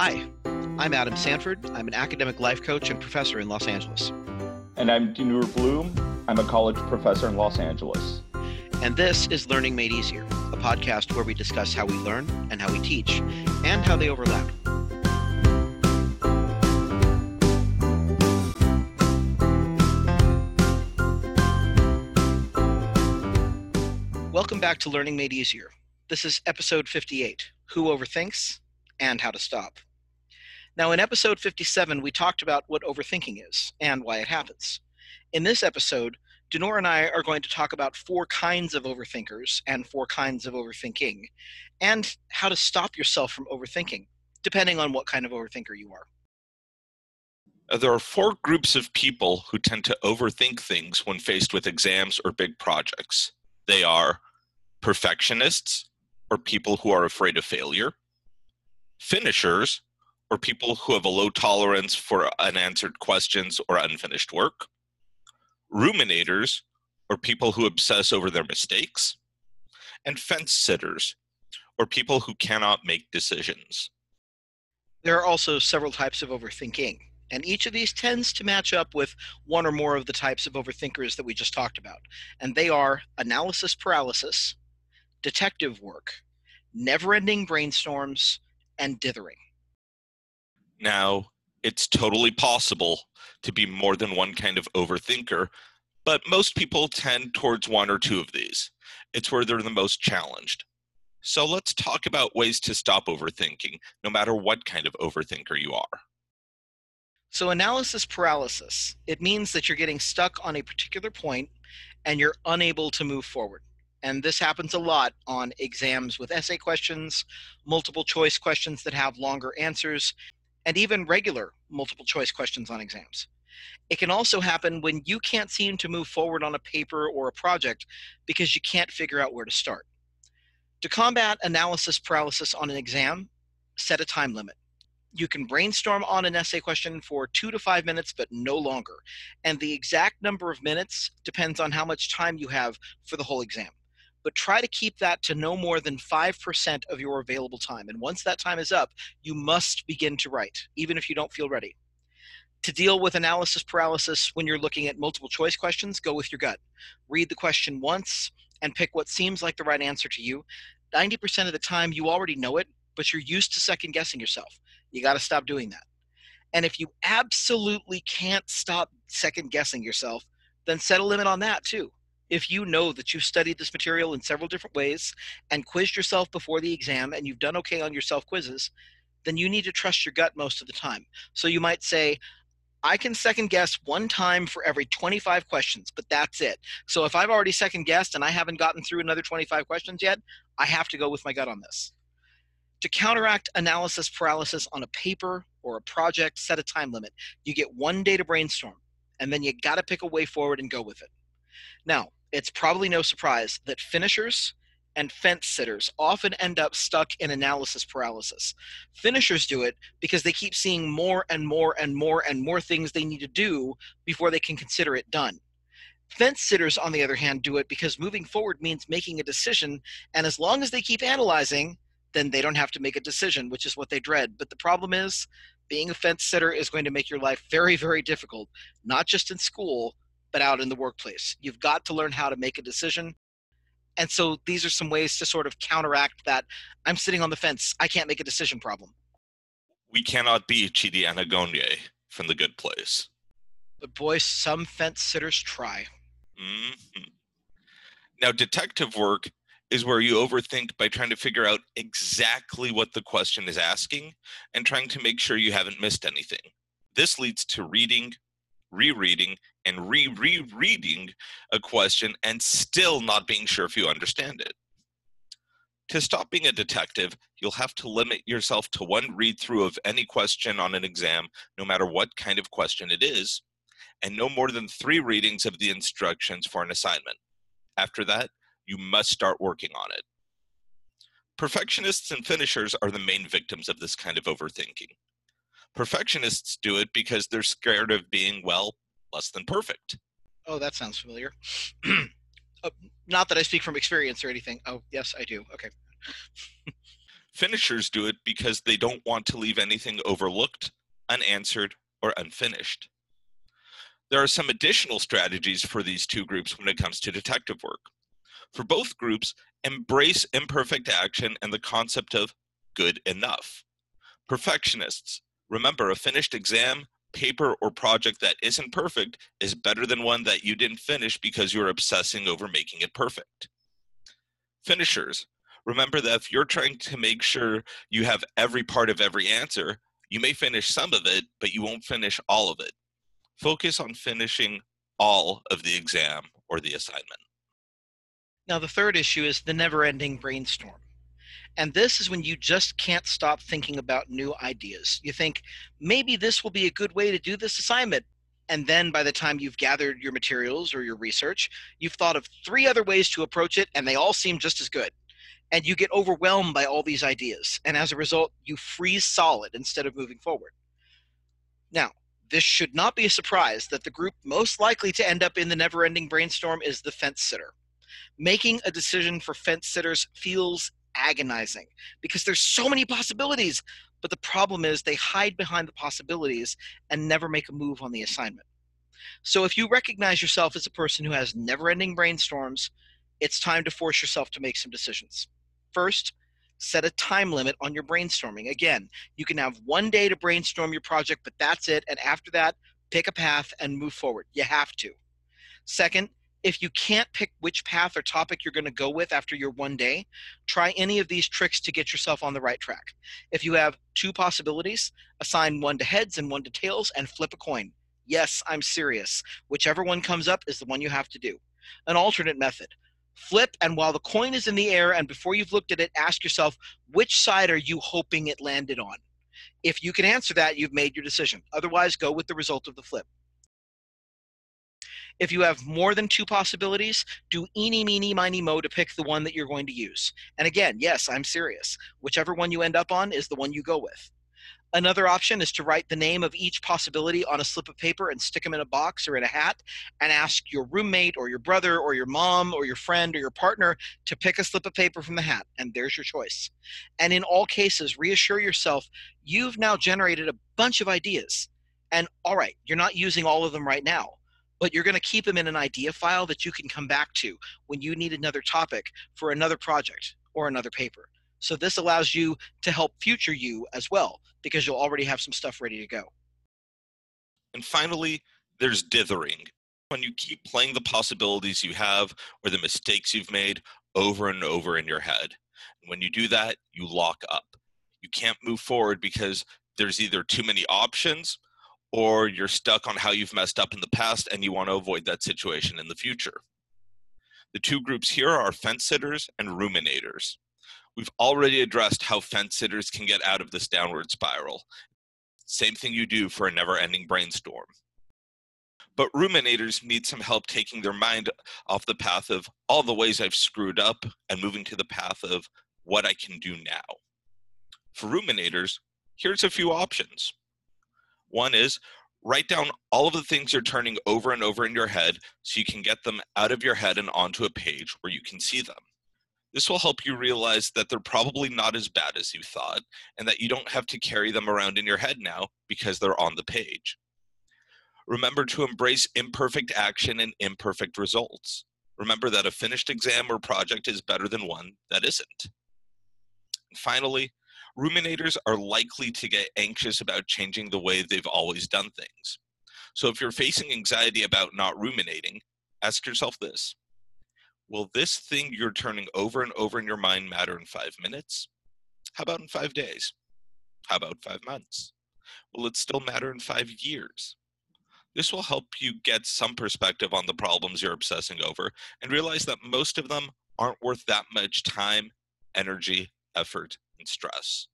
Hi, I'm Adam Sanford. I'm an academic life coach and professor in Los Angeles. And I'm Dinur Bloom. I'm a college professor in Los Angeles. And this is Learning Made Easier, a podcast where we discuss how we learn and how we teach, and how they overlap. Welcome back to Learning Made Easier. This is episode 58, Who Overthinks and How to Stop. Now, in episode 57, we talked about what overthinking is and why it happens. In this episode, Dinur and I are going to talk about 4 kinds of overthinkers and 4 kinds of overthinking, and how to stop yourself from overthinking, depending on what kind of overthinker you are. There are 4 groups of people who tend to overthink things when faced with exams or big projects. They are perfectionists, or people who are afraid of failure, finishers, or people who have a low tolerance for unanswered questions or unfinished work, ruminators, or people who obsess over their mistakes, and fence sitters, or people who cannot make decisions. There are also several types of overthinking, and each of these tends to match up with one or more of the types of overthinkers that we just talked about. And they are analysis paralysis, detective work, never-ending brainstorms, and dithering. Now, it's totally possible to be more than one kind of overthinker, but most people tend towards one or two of these. It's where they're the most challenged. So let's talk about ways to stop overthinking, no matter what kind of overthinker you are. So analysis paralysis, it means that you're getting stuck on a particular point and you're unable to move forward. And this happens a lot on exams with essay questions, multiple choice questions that have longer answers, and even regular multiple choice questions on exams. It can also happen when you can't seem to move forward on a paper or a project because you can't figure out where to start. To combat analysis paralysis on an exam, set a time limit. You can brainstorm on an essay question for 2 to 5 minutes, but no longer. And the exact number of minutes depends on how much time you have for the whole exam. But try to keep that to no more than 5% of your available time. And once that time is up, you must begin to write, even if you don't feel ready. To deal with analysis paralysis when you're looking at multiple choice questions, go with your gut. Read the question once and pick what seems like the right answer to you. 90% of the time, you already know it, but you're used to second guessing yourself. You got to stop doing that. And if you absolutely can't stop second guessing yourself, then set a limit on that too. If you know that you've studied this material in several different ways and quizzed yourself before the exam and you've done okay on your self-quizzes, then you need to trust your gut most of the time. So you might say, I can second guess one time for every 25 questions, but that's it. So if I've already second guessed and I haven't gotten through another 25 questions yet, I have to go with my gut on this. To counteract analysis paralysis on a paper or a project, set a time limit. You get 1 day to brainstorm, and then you got to pick a way forward and go with it. Now, it's probably no surprise that finishers and fence sitters often end up stuck in analysis paralysis. Finishers do it because they keep seeing more and more and more and more things they need to do before they can consider it done. Fence sitters, on the other hand, do it because moving forward means making a decision, and as long as they keep analyzing, then they don't have to make a decision, which is what they dread. But the problem is, being a fence sitter is going to make your life very, very difficult, not just in school, but out in the workplace. You've got to learn how to make a decision. And so these are some ways to sort of counteract that I'm sitting on the fence, I can't make a decision problem. We cannot be Chidi Anagonye from The Good Place. But boy, some fence sitters try. Mm-hmm. Now, detective work is where you overthink by trying to figure out exactly what the question is asking and trying to make sure you haven't missed anything. This leads to reading, rereading, and rereading a question and still not being sure if you understand it. To stop being a detective, you'll have to limit yourself to 1 read-through of any question on an exam, no matter what kind of question it is, and no more than 3 readings of the instructions for an assignment. After that, you must start working on it. Perfectionists and finishers are the main victims of this kind of overthinking. Perfectionists do it because they're scared of being, well, less than perfect. Oh, that sounds familiar. Not that I speak from experience or anything. Oh, yes, I do. Okay. Finishers do it because they don't want to leave anything overlooked, unanswered, or unfinished. There are some additional strategies for these two groups when it comes to detective work. For both groups, embrace imperfect action and the concept of good enough. Perfectionists, remember, a finished exam, paper, or project that isn't perfect is better than one that you didn't finish because you're obsessing over making it perfect. Finishers, remember that if you're trying to make sure you have every part of every answer, you may finish some of it, but you won't finish all of it. Focus on finishing all of the exam or the assignment. Now, the third issue is the never-ending brainstorm. And this is when you just can't stop thinking about new ideas. You think, maybe this will be a good way to do this assignment. And then by the time you've gathered your materials or your research, you've thought of 3 other ways to approach it, and they all seem just as good. And you get overwhelmed by all these ideas. And as a result, you freeze solid instead of moving forward. Now, this should not be a surprise that the group most likely to end up in the never-ending brainstorm is the fence sitter. Making a decision for fence sitters feels agonizing because there's so many possibilities, but the problem is they hide behind the possibilities and never make a move on the assignment. So if you recognize yourself as a person who has never-ending brainstorms, it's time to force yourself to make some decisions. First, set a time limit on your brainstorming. Again, you can have 1 day to brainstorm your project, but that's it. And after that, pick a path and move forward. You have to. Second, if you can't pick which path or topic you're going to go with after your 1 day, try any of these tricks to get yourself on the right track. If you have 2 possibilities, assign 1 to heads and 1 to tails and flip a coin. Yes, I'm serious. Whichever one comes up is the one you have to do. An alternate method. Flip, and while the coin is in the air and before you've looked at it, ask yourself, which side are you hoping it landed on? If you can answer that, you've made your decision. Otherwise, go with the result of the flip. If you have more than 2 possibilities, do eeny, meeny, miny, mo to pick the one that you're going to use. And again, yes, I'm serious. Whichever one you end up on is the one you go with. Another option is to write the name of each possibility on a slip of paper and stick them in a box or in a hat and ask your roommate or your brother or your mom or your friend or your partner to pick a slip of paper from the hat, and there's your choice. And in all cases, reassure yourself you've now generated a bunch of ideas. And all right, you're not using all of them right now, but you're going to keep them in an idea file that you can come back to when you need another topic for another project or another paper. So this allows you to help future you as well, because you'll already have some stuff ready to go. And finally, there's dithering. When you keep playing the possibilities you have or the mistakes you've made over and over in your head. And when you do that, you lock up. You can't move forward because there's either too many options or you're stuck on how you've messed up in the past and you want to avoid that situation in the future. The 2 groups here are fence sitters and ruminators. We've already addressed how fence sitters can get out of this downward spiral. Same thing you do for a never-ending brainstorm. But ruminators need some help taking their mind off the path of all the ways I've screwed up and moving to the path of what I can do now. For ruminators, here's a few options. One is write down all of the things you're turning over and over in your head so you can get them out of your head and onto a page where you can see them. This will help you realize that they're probably not as bad as you thought and that you don't have to carry them around in your head now because they're on the page. Remember to embrace imperfect action and imperfect results. Remember that a finished exam or project is better than one that isn't. And finally, ruminators are likely to get anxious about changing the way they've always done things. So if you're facing anxiety about not ruminating, ask yourself this. Will this thing you're turning over and over in your mind matter in 5 minutes? How about in 5 days? How about 5 months? Will it still matter in 5 years? This will help you get some perspective on the problems you're obsessing over and realize that most of them aren't worth that much time, energy, effort, and stress.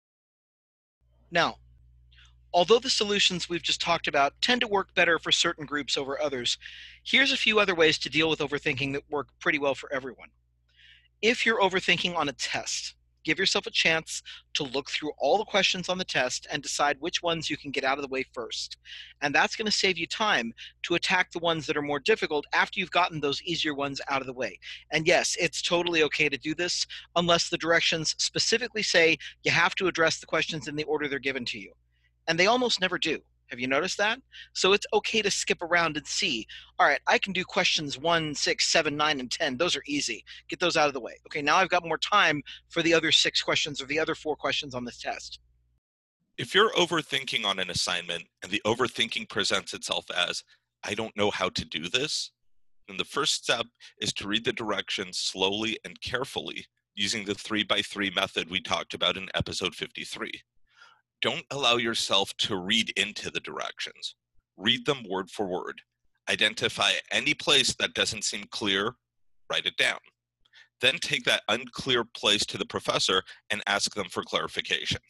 Now, although the solutions we've just talked about tend to work better for certain groups over others, here's a few other ways to deal with overthinking that work pretty well for everyone. If you're overthinking on a test, Give yourself a chance to look through all the questions on the test and decide which ones you can get out of the way first. And that's going to save you time to attack the ones that are more difficult after you've gotten those easier ones out of the way. And yes, it's totally okay to do this unless the directions specifically say you have to address the questions in the order they're given to you. And they almost never do. Have you noticed that? So it's okay to skip around and see, all right, I can do questions 1, 6, 7, 9, and 10. Those are easy. Get those out of the way. Okay, now I've got more time for the other 6 questions or the other 4 questions on this test. If you're overthinking on an assignment and the overthinking presents itself as, I don't know how to do this, then the first step is to read the directions slowly and carefully using the 3x3 method we talked about in episode 53. Don't allow yourself to read into the directions. Read them word for word. Identify any place that doesn't seem clear, write it down. Then take that unclear place to the professor and ask them for clarification.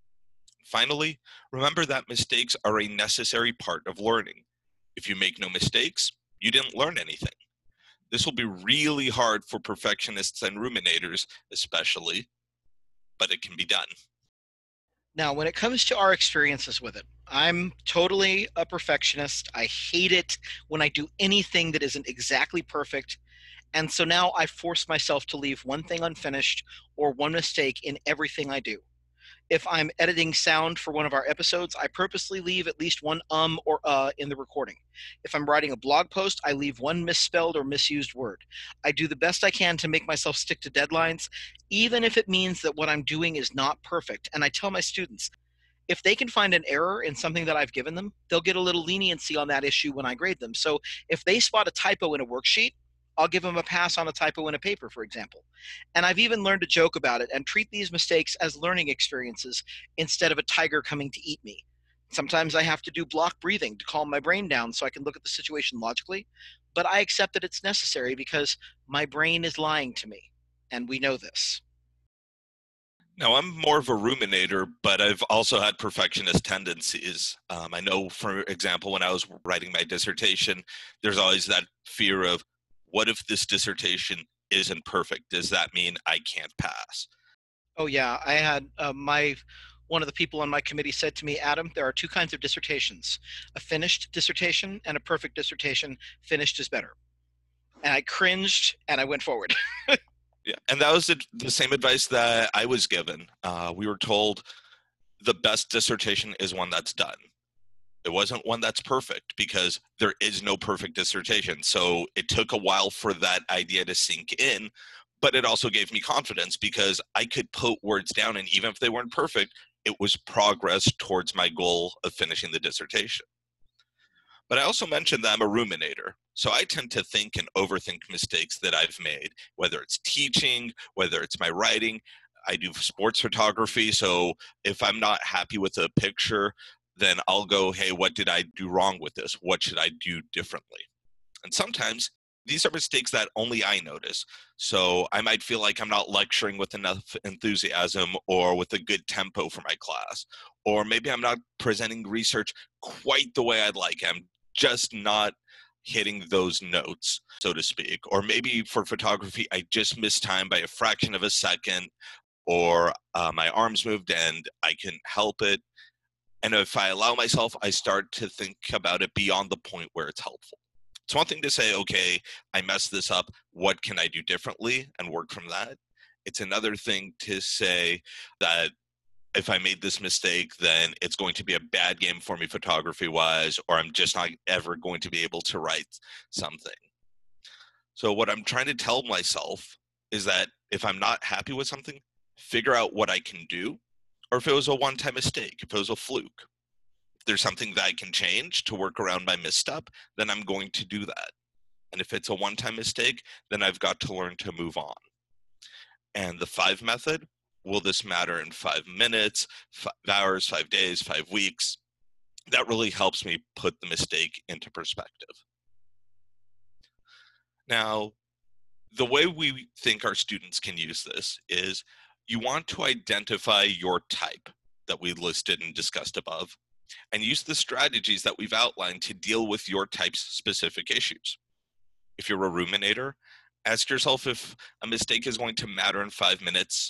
Finally, remember that mistakes are a necessary part of learning. If you make no mistakes, you didn't learn anything. This will be really hard for perfectionists and ruminators, especially, but it can be done. Now, when it comes to our experiences with it, I'm totally a perfectionist. I hate it when I do anything that isn't exactly perfect. And so now I force myself to leave one thing unfinished or one mistake in everything I do. If I'm editing sound for one of our episodes, I purposely leave at least one or in the recording. If I'm writing a blog post, I leave one misspelled or misused word. I do the best I can to make myself stick to deadlines, even if it means that what I'm doing is not perfect. And I tell my students, if they can find an error in something that I've given them, they'll get a little leniency on that issue when I grade them. So if they spot a typo in a worksheet, I'll give them a pass on a typo in a paper, for example. And I've even learned to joke about it and treat these mistakes as learning experiences instead of a tiger coming to eat me. Sometimes I have to do block breathing to calm my brain down so I can look at the situation logically, but I accept that it's necessary because my brain is lying to me, and we know this. Now, I'm more of a ruminator, but I've also had perfectionist tendencies. I know, for example, when I was writing my dissertation, there's always that fear of, what if this dissertation isn't perfect? Does that mean I can't pass? Oh yeah, I had one of the people on my committee said to me, Adam, there are 2 kinds of dissertations: a finished dissertation and a perfect dissertation. Finished is better. And I cringed and I went forward. Yeah, and that was the same advice that I was given. We were told the best dissertation is one that's done. It wasn't one that's perfect, because there is no perfect dissertation. So it took a while for that idea to sink in, but it also gave me confidence because I could put words down, and even if they weren't perfect, it was progress towards my goal of finishing the dissertation. But I also mentioned that I'm a ruminator. So I tend to think and overthink mistakes that I've made, whether it's teaching, whether it's my writing. I do sports photography. So if I'm not happy with a picture, then I'll go, hey, what did I do wrong with this? What should I do differently? And sometimes these are mistakes that only I notice. So I might feel like I'm not lecturing with enough enthusiasm or with a good tempo for my class. Or maybe I'm not presenting research quite the way I'd like. I'm just not hitting those notes, so to speak. Or maybe for photography, I just missed time by a fraction of a second, or my arms moved and I couldn't help it. And if I allow myself, I start to think about it beyond the point where it's helpful. It's one thing to say, okay, I messed this up. What can I do differently, and work from that? It's another thing to say that if I made this mistake, then it's going to be a bad game for me photography-wise, or I'm just not ever going to be able to write something. So what I'm trying to tell myself is that if I'm not happy with something, figure out what I can do. Or if it was a one-time mistake, if it was a fluke, if there's something that I can change to work around my misstep, then I'm going to do that. And if it's a one-time mistake, then I've got to learn to move on. And the 5 method, will this matter in 5 minutes, 5 hours, 5 days, 5 weeks? That really helps me put the mistake into perspective. Now, the way we think our students can use this is, you want to identify your type that we listed and discussed above, and use the strategies that we've outlined to deal with your type's specific issues. If you're a ruminator, ask yourself if a mistake is going to matter in 5 minutes,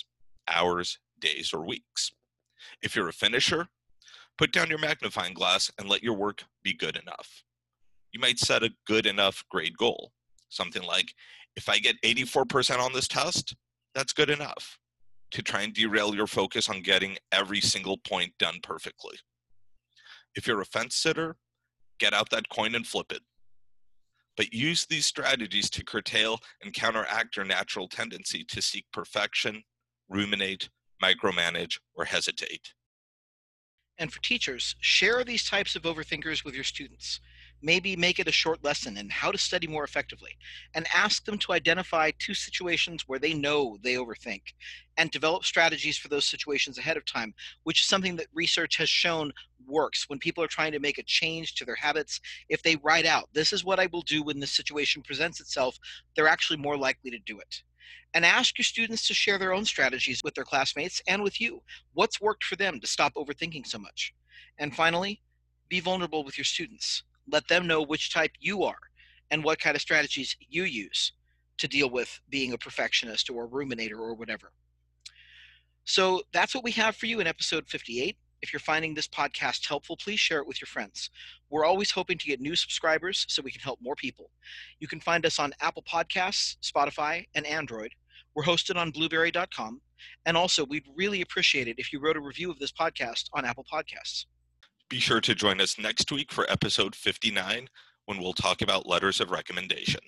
hours, days, or weeks. If you're a finisher, put down your magnifying glass and let your work be good enough. You might set a good enough grade goal, something like, if I get 84% on this test, that's good enough, to try and derail your focus on getting every single point done perfectly. If you're a fence sitter, get out that coin and flip it. But use these strategies to curtail and counteract your natural tendency to seek perfection, ruminate, micromanage, or hesitate. And for teachers, share these types of overthinkers with your students. Maybe make it a short lesson in how to study more effectively, and ask them to identify 2 situations where they know they overthink, and develop strategies for those situations ahead of time, which is something that research has shown works when people are trying to make a change to their habits. If they write out, this is what I will do when this situation presents itself, they're actually more likely to do it. And ask your students to share their own strategies with their classmates and with you. What's worked for them to stop overthinking so much? And finally, be vulnerable with your students. Let them know which type you are and what kind of strategies you use to deal with being a perfectionist or a ruminator or whatever. So that's what we have for you in episode 58. If you're finding this podcast helpful, please share it with your friends. We're always hoping to get new subscribers so we can help more people. You can find us on Apple Podcasts, Spotify, and Android. We're hosted on blueberry.com. And also, we'd really appreciate it if you wrote a review of this podcast on Apple Podcasts. Be sure to join us next week for episode 59, when we'll talk about letters of recommendation.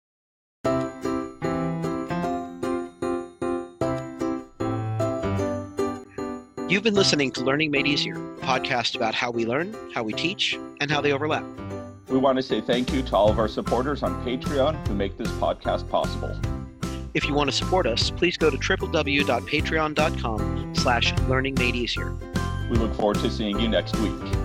You've been listening to Learning Made Easier, a podcast about how we learn, how we teach, and how they overlap. We want to say thank you to all of our supporters on Patreon who make this podcast possible. If you want to support us, please go to www.patreon.com/learningmadeeasier. We look forward to seeing you next week.